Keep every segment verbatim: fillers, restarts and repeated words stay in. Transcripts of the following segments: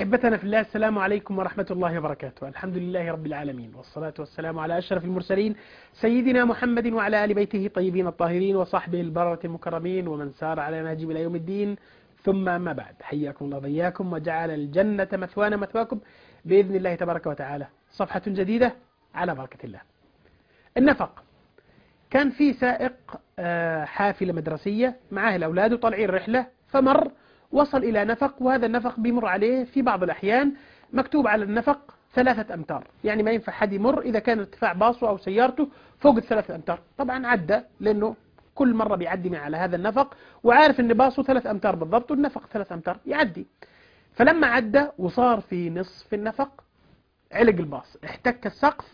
أحبتنا في الله، السلام عليكم ورحمة الله وبركاته. الحمد لله رب العالمين، والصلاة والسلام على أشرف المرسلين سيدنا محمد وعلى آل بيته الطيبين الطاهرين وصحبه البررة المكرمين ومن سار على نهجهم إلى يوم الدين، ثم أما بعد. حياكم الله وبياكم وجعل الجنة مثوانا مثواكم بإذن الله تبارك وتعالى. صفحة جديدة على بركة الله. النفق. كان في سائق حافلة مدرسية معاه الأولاد وطالعين رحلة، فمر وصل إلى نفق، وهذا النفق بيمر عليه في بعض الأحيان مكتوب على النفق ثلاثة أمتار، يعني ما ينفع حد يمر إذا كان ارتفاع باصه أو سيارته فوق الثلاثة أمتار. طبعا عدى لأنه كل مرة بيعدي من على هذا النفق وعارف أن باصه ثلاثة أمتار بالضبط والنفق ثلاثة أمتار يعدي. فلما عدى وصار في نصف النفق علق الباص، احتك السقف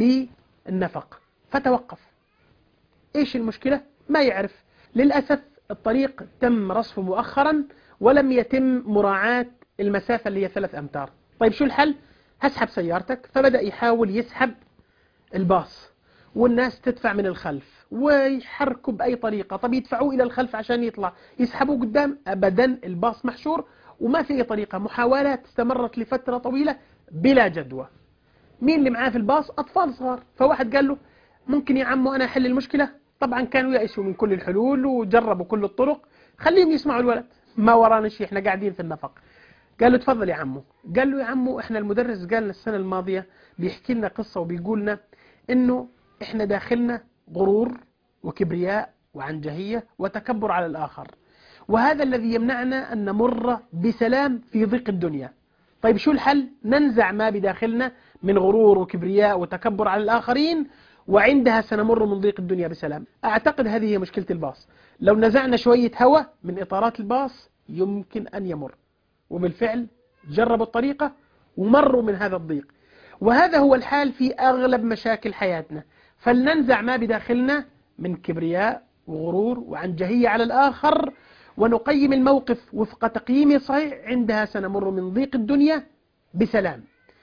بالنفق فتوقف. إيش المشكلة؟ ما يعرف. للأسف الطريق تم رصفه مؤخرا ولم يتم مراعاة المسافة اللي هي ثلاث أمتار. طيب شو الحل؟ هسحب سيارتك. فبدأ يحاول يسحب الباص والناس تدفع من الخلف ويحركوا بأي طريقة. طب يدفعوه إلى الخلف عشان يطلع، يسحبوه قدام، أبدا الباص محشور وما في أي طريقة. محاولات استمرت لفترة طويلة بلا جدوى. مين اللي معاه في الباص؟ أطفال صغار. فواحد قال له ممكن يا عمو أنا أحل المشكلة. طبعا كانوا يأسوا من كل الحلول وجربوا كل الطرق. خليهم يسمعوا الولد، ما ورانا شيء، احنا قاعدين في النفق. قال له تفضل يا عمو. قال له يا عمو احنا المدرس قال لنا السنة الماضية بيحكي لنا قصة وبيقولنا انه احنا داخلنا غرور وكبرياء وعنجهية وتكبر على الآخر، وهذا الذي يمنعنا أن نمر بسلام في ضيق الدنيا. طيب شو الحل؟ ننزع ما بداخلنا من غرور وكبرياء وتكبر على الآخرين، وعندها سنمر من ضيق الدنيا بسلام. أعتقد هذه هي مشكلة الباص. لو نزعنا شوية هواء من إطارات الباص يمكن أن يمر. وبالفعل جربوا الطريقة ومروا من هذا الضيق. وهذا هو الحال في أغلب مشاكل حياتنا. فلننزع ما بداخلنا من كبرياء وغرور وعنجهية على الآخر، ونقيم الموقف وفق تقييمه صحيح، عندها سنمر من ضيق الدنيا بسلام.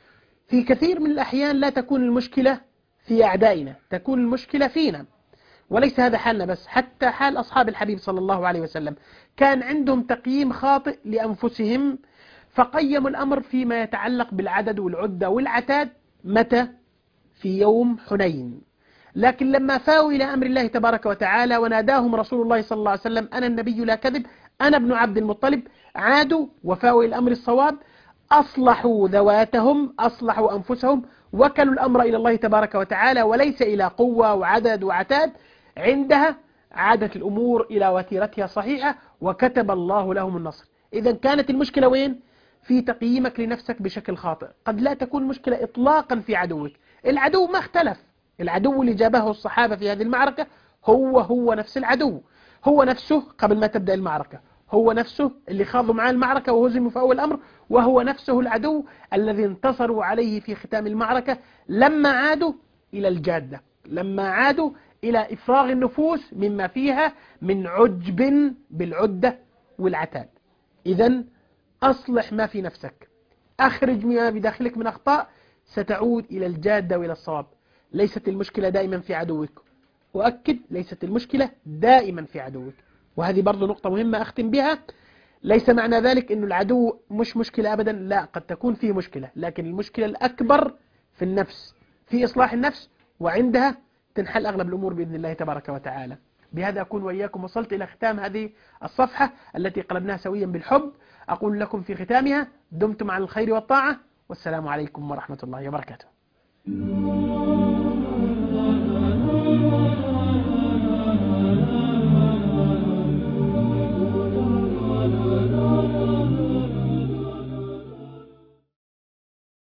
في كثير من الأحيان لا تكون المشكلة في أعدائنا، تكون المشكلة فينا. وليس هذا حالنا بس، حتى حال أصحاب الحبيب صلى الله عليه وسلم كان عندهم تقييم خاطئ لأنفسهم، فقيموا الأمر فيما يتعلق بالعدد والعدة والعتاد. متى؟ في يوم حنين. لكن لما فاووا إلى أمر الله تبارك وتعالى وناداهم رسول الله صلى الله عليه وسلم أنا النبي لا كذب، أنا ابن عبد المطلب، عادوا وفاووا إلى أمر الصواب، أصلحوا ذواتهم، أصلحوا أنفسهم، وكلوا الأمر إلى الله تبارك وتعالى وليس إلى قوة وعدد وعتاد. عندها عادت الأمور إلى وتيرتها صحيحة وكتب الله لهم النصر. إذا كانت المشكلة وين؟ في تقييمك لنفسك بشكل خاطئ. قد لا تكون المشكلة إطلاقا في عدوك. العدو ما اختلف. العدو اللي جابه الصحابة في هذه المعركة هو هو نفس العدو، هو نفسه قبل ما تبدأ المعركة، هو نفسه اللي خاضوا معاه المعركة وهزموا في أول الأمر، وهو نفسه العدو الذي انتصروا عليه في ختام المعركة لما عادوا إلى الجادة، لما عادوا إلى إفراغ النفوس مما فيها من عجب بالعدة والعتاد. إذن أصلح ما في نفسك، أخرج ما بداخلك من أخطاء، ستعود إلى الجادة وإلى الصواب. ليست المشكلة دائما في عدوك، وأكد ليست المشكلة دائما في عدوك. وهذه برضو نقطة مهمة أختم بها. ليس معنى ذلك أن العدو مش مشكلة أبدا، لا، قد تكون فيه مشكلة، لكن المشكلة الأكبر في النفس، في إصلاح النفس، وعندها تنحل أغلب الأمور بإذن الله تبارك وتعالى. بهذا أكون وإياكم وصلت إلى ختام هذه الصفحة التي قلبناها سويا بالحب. أقول لكم في ختامها دمتم على الخير والطاعة، والسلام عليكم ورحمة الله وبركاته.